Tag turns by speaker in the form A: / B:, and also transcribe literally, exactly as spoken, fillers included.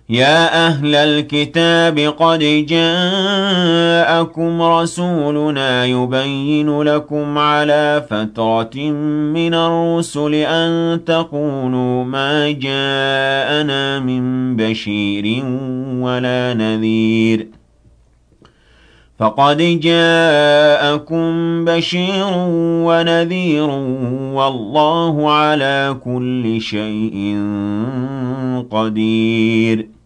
A: يا أهل الكتاب قد جاءكم رسولنا يبين لكم على فترة من الرسل أن تقولوا ما جاءنا من بشير ولا نذير فقد جاءكم بشير ونذير والله على كل شيء قدير